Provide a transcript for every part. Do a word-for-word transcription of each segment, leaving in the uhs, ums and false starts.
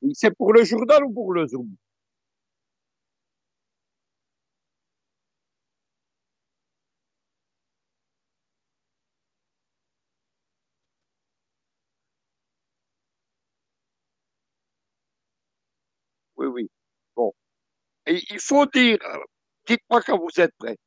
C'est pour le journal ou pour le Zoom? Oui, oui. Bon. Et il faut dire, euh, dites-moi quand vous êtes prêts.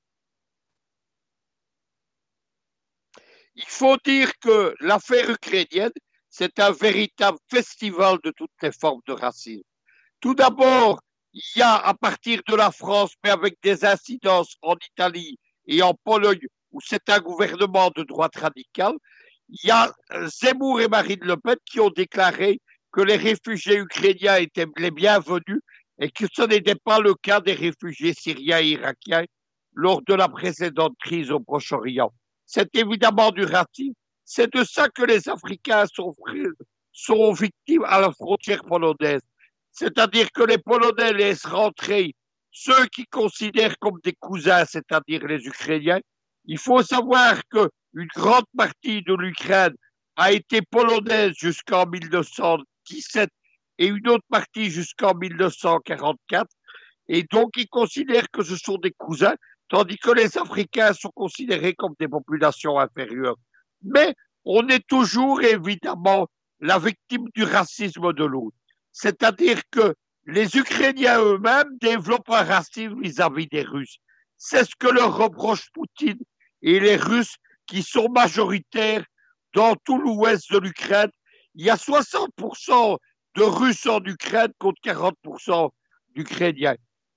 Il faut dire que l'affaire ukrainienne, c'est un véritable festival de toutes les formes de racisme. Tout d'abord, il y a à partir de la France, mais avec des incidences en Italie et en Pologne, où c'est un gouvernement de droite radicale, il y a euh, Zemmour et Marine Le Pen qui ont déclaré que les réfugiés ukrainiens étaient les bienvenus et que ce n'était pas le cas des réfugiés syriens et irakiens lors de la précédente crise au Proche-Orient. C'est évidemment du racisme. C'est de ça que les Africains sont, sont victimes à la frontière polonaise. C'est-à-dire que les Polonais laissent rentrer ceux qui considèrent comme des cousins, c'est-à-dire les Ukrainiens. Il faut savoir qu'une grande partie de l'Ukraine a été polonaise jusqu'en mille neuf cent dix-sept et une autre partie jusqu'en mille neuf cent quarante-quatre. Et donc, ils considèrent que ce sont des cousins, tandis que les Africains sont considérés comme des populations inférieures. Mais on est toujours évidemment la victime du racisme de l'autre. C'est-à-dire que les Ukrainiens eux-mêmes développent un racisme vis-à-vis des Russes. C'est ce que leur reproche Poutine et les Russes qui sont majoritaires dans tout l'ouest de l'Ukraine. Il y a soixante pour cent de Russes en Ukraine contre quarante pour cent d'Ukrainiens.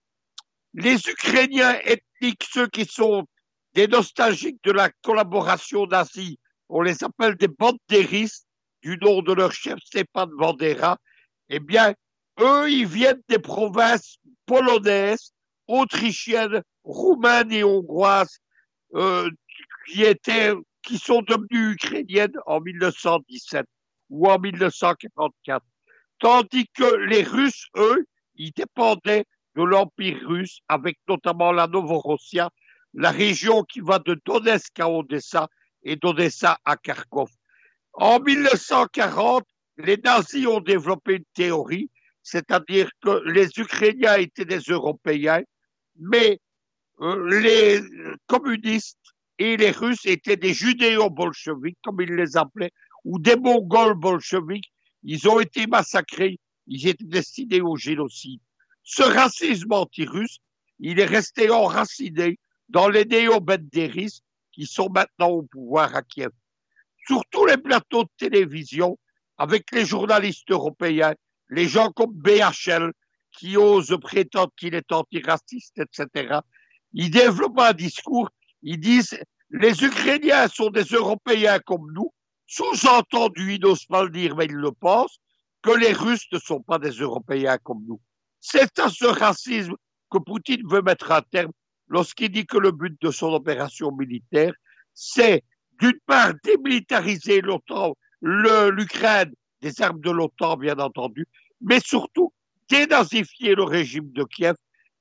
Les Ukrainiens ethniques, ceux qui sont des nostalgiques de la collaboration nazie, on les appelle des bandéristes, du nom de leur chef Stepan Bandera, eh bien, eux, ils viennent des provinces polonaises, autrichiennes, roumaines et hongroises, euh, qui étaient, qui sont devenues ukrainiennes en mille neuf cent dix-sept ou en mille neuf cent quarante-quatre. Tandis que les Russes, eux, ils dépendaient de l'Empire russe, avec notamment la Novorossia, la région qui va de Donetsk à Odessa et d'Odessa à Kharkov. En mille neuf cent quarante, les nazis ont développé une théorie, c'est-à-dire que les Ukrainiens étaient des Européens, mais euh, les communistes et les Russes étaient des judéo-bolcheviques, comme ils les appelaient, ou des mongols bolcheviques. Ils ont été massacrés, ils étaient destinés au génocide. Ce racisme anti-russe, il est resté enraciné dans les néo-bandéristes qui sont maintenant au pouvoir à Kiev. Sur tous les plateaux de télévision, avec les journalistes européens, les gens comme B H L, qui osent prétendre qu'il est antiraciste, et cetera, ils développent un discours, ils disent les Ukrainiens sont des Européens comme nous, sous-entendu, ils n'osent pas le dire, mais ils le pensent, que les Russes ne sont pas des Européens comme nous. C'est à ce racisme que Poutine veut mettre un terme lorsqu'il dit que le but de son opération militaire, c'est d'une part démilitariser l'OTAN, l'Ukraine, des armes de l'OTAN bien entendu, mais surtout dénazifier le régime de Kiev,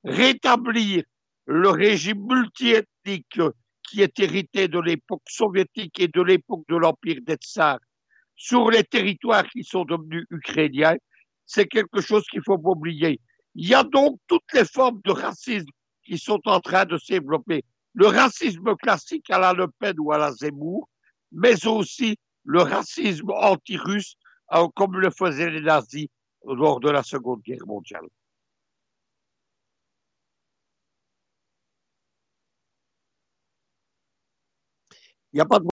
rétablir le régime multiethnique qui est hérité de l'époque soviétique et de l'époque de l'Empire des Tsars sur les territoires qui sont devenus ukrainiens, c'est quelque chose qu'il ne faut pas oublier. Il y a donc toutes les formes de racisme qui sont en train de se développer. Le racisme classique à la Le Pen ou à la Zemmour, mais aussi le racisme anti-russe, comme le faisaient les nazis lors de la Seconde Guerre mondiale. Il n'y a pas de